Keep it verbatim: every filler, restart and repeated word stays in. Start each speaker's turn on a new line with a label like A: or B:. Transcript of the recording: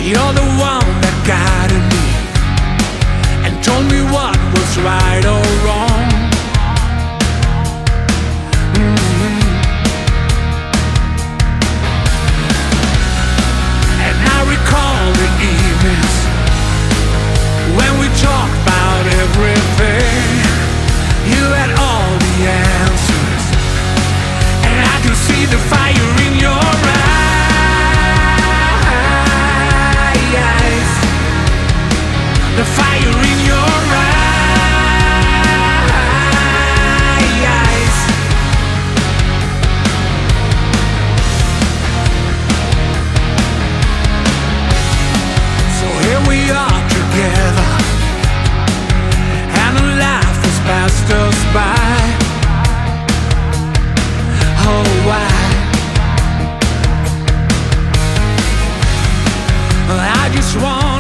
A: You're the one that guided me and told me what was right or wrong. Mm-hmm. And I recall the evenings when we talked about everything. You had all the answers, and I could see the fire in your eyes. The fire in your eyes. So here we are together, and life has passed us by. Oh, why? I just want